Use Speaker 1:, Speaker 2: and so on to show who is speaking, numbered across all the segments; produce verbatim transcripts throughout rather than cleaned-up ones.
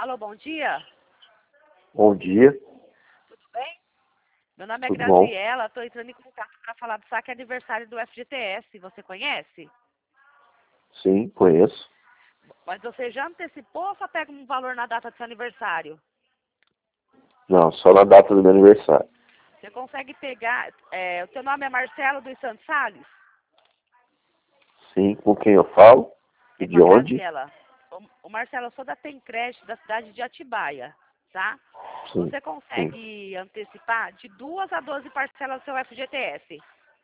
Speaker 1: Alô, bom dia.
Speaker 2: Bom dia,
Speaker 1: Tudo bem? Meu nome é
Speaker 2: tudo bom?
Speaker 1: Graziela, estou entrando em contato para falar do saque aniversário do F G T S. Você conhece?
Speaker 2: Sim, conheço.
Speaker 1: Mas você já antecipou ou só pega um valor na data do seu aniversário?
Speaker 2: Não, só na data do meu aniversário.
Speaker 1: Você consegue pegar... é, o seu nome é Marcelo dos Santos Salles?
Speaker 2: Sim, com quem eu falo
Speaker 1: É
Speaker 2: e
Speaker 1: com
Speaker 2: de
Speaker 1: a
Speaker 2: onde?
Speaker 1: Graziela. O, o Marcelo, eu sou da Tencreche, da cidade de Atibaia, tá?
Speaker 2: Sim,
Speaker 1: Você
Speaker 2: sim.
Speaker 1: consegue antecipar de duas a doze parcelas do seu F G T S?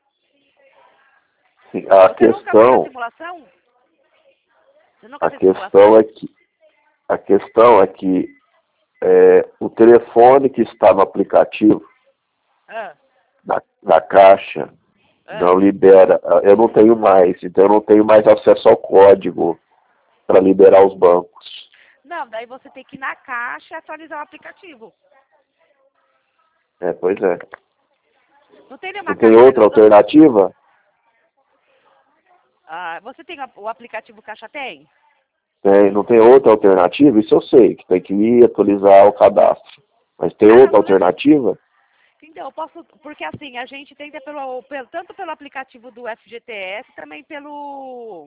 Speaker 2: Sim, A
Speaker 1: Você nunca fez a
Speaker 2: questão,
Speaker 1: simulação? Você nunca
Speaker 2: a
Speaker 1: fez
Speaker 2: questão
Speaker 1: simulação?
Speaker 2: é que, a questão é que é, o telefone que está no aplicativo
Speaker 1: Ah,
Speaker 2: da, da caixa
Speaker 1: ah.
Speaker 2: não libera, eu não tenho mais, então eu não tenho mais acesso ao código para liberar os bancos.
Speaker 1: Não, daí você tem que ir na caixa e atualizar o aplicativo.
Speaker 2: É, pois é.
Speaker 1: Não tem nenhuma
Speaker 2: Não tem
Speaker 1: caixa perto
Speaker 2: outra
Speaker 1: da sua...
Speaker 2: alternativa?
Speaker 1: Ah, você tem a- o aplicativo Caixa Tem?
Speaker 2: Tem, não tem outra alternativa? Isso eu sei, que tem que ir atualizar o cadastro. Mas tem
Speaker 1: Ah, não,
Speaker 2: outra
Speaker 1: não necessita.
Speaker 2: alternativa?
Speaker 1: Então, eu posso... Porque assim, a gente tenta pelo, pelo, tanto pelo aplicativo do F G T S, também pelo...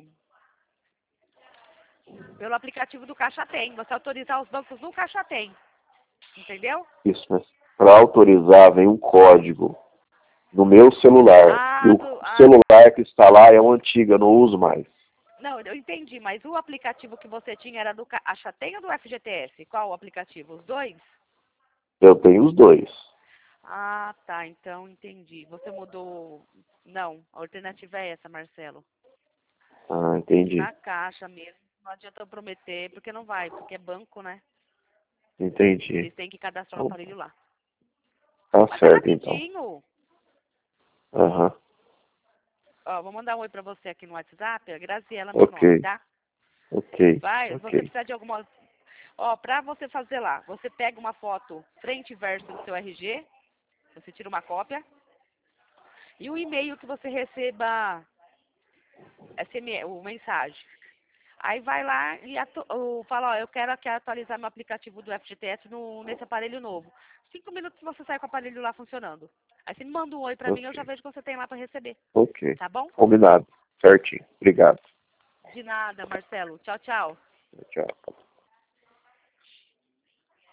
Speaker 1: Pelo aplicativo do Caixa Tem. Você autorizar os bancos no Caixa Tem. Entendeu?
Speaker 2: Isso, mas para autorizar vem um código no meu celular. E
Speaker 1: Ah,
Speaker 2: o
Speaker 1: do, ah,
Speaker 2: celular que está lá é o antigo, eu não uso mais.
Speaker 1: não, eu entendi, mas o aplicativo que você tinha era do Caixa Tem ou do F G T S? Qual o aplicativo? Os dois?
Speaker 2: Eu tenho os dois.
Speaker 1: Ah, tá, então entendi. Você mudou. Não, a alternativa é essa, Marcelo.
Speaker 2: Ah,
Speaker 1: Tem que ir
Speaker 2: entendi.
Speaker 1: na caixa mesmo. Não adianta eu prometer, porque não vai, porque é banco, né?
Speaker 2: Entendi.
Speaker 1: Eles têm que cadastrar o
Speaker 2: Então,
Speaker 1: aparelho lá.
Speaker 2: tá
Speaker 1: Mas é
Speaker 2: certo, então.
Speaker 1: rapidinho.
Speaker 2: Aham.
Speaker 1: Ó, vou mandar um oi pra você aqui no WhatsApp. É Graziela, meu nome,
Speaker 2: Ok,
Speaker 1: tá?
Speaker 2: ok,
Speaker 1: Vai, se você
Speaker 2: ok.
Speaker 1: precisar de alguma. Ó, pra você fazer lá, você pega uma foto frente e verso do seu R G, você tira uma cópia, e o e-mail que você receba S M S, o mensagem. Aí vai lá e atu o, fala, ó, eu quero aqui atualizar meu aplicativo do F G T S no, nesse aparelho novo. Cinco minutos você sai com o aparelho lá funcionando. Aí você me manda um oi pra mim, eu já
Speaker 2: Ok,
Speaker 1: vejo que você tem lá pra receber.
Speaker 2: ok.
Speaker 1: Tá bom?
Speaker 2: Combinado. Certinho. Obrigado.
Speaker 1: De nada, Marcelo. Tchau, tchau.
Speaker 2: Tchau.